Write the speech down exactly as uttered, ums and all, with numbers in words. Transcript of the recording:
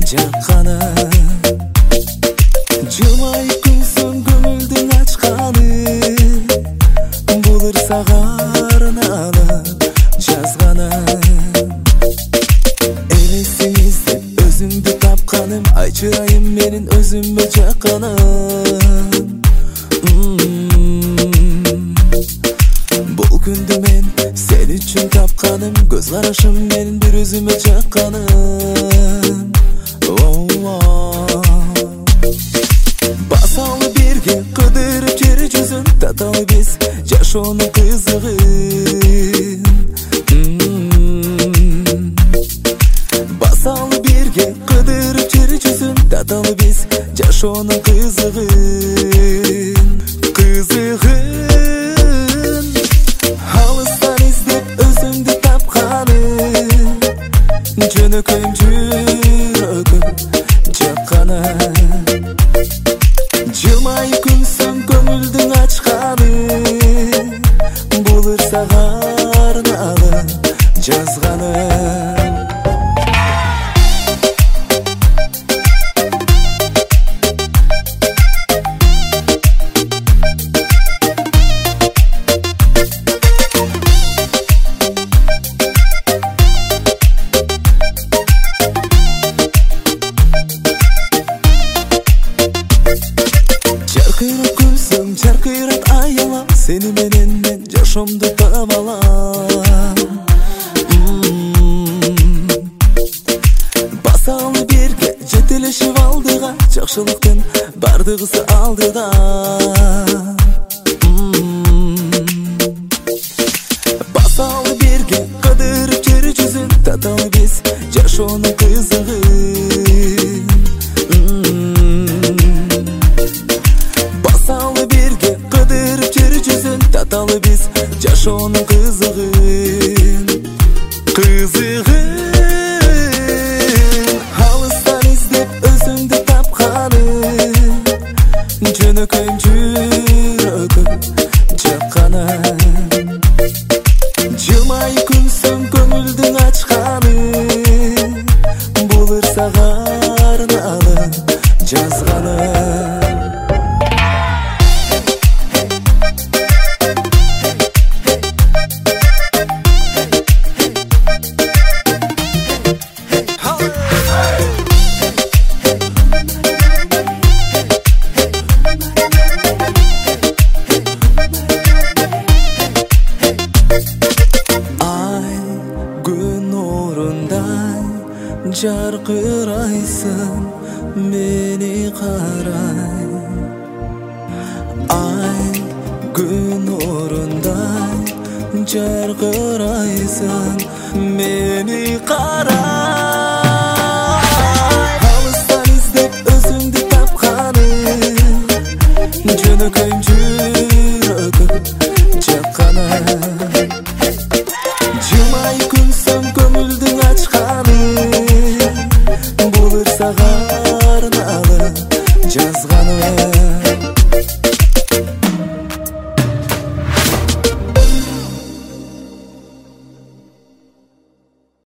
жаққаны. Жылмай күлсін көңілдің ашқаны, болыр саған алып жазғаны. Елесіңізде өзіңді тапқаным, айтшырайым менің өзіме жаққаным. Бұл күнді мен сен үшін тапқаным, көз қарашым менің бір өзіме жаққаным. Басалы бірге қыдырып жер жүзін, таталы біз жашоның қызығын. Басалы бірге қыдырып жер жүзін, таталы біз жашоның қызығын. Қызығын алыстан іздеп өзіңді тапқаным, жөнөкөйім жүрегім жаққаны. Жылмай күлсін көңілдің ашқаны, болыр саған алып жазғаны. Жарқырап күлсің, жарқырап аялам, сені менен мен жашомды табалам. Басалы берге жетелешіп алдыға, жақшылықтың бардығысы алдыда. Басалы берге қыдырып жер жүзін, таталы біз жашоның қызығын. Басалы бірге қыдырып жер жүзін, таталы біз жашоның қызығын. Қызығын алыстан іздеп өзіңді тапқаным, жөнөкөйім жүрегім жаққаны. Жылмай күлсін көңілдің ашқаны, болыр саған алып жазғаны. Жарқырайсың мені қарай, ай күн орындай. Жарқырайсың мені қарай. Алыстан іздеп өзіңді тапқаным, жөнөкөйім жүрегім жаққаны. Жылмай күлсін көңілдің ашқаны, болыр саған алып жазғаны.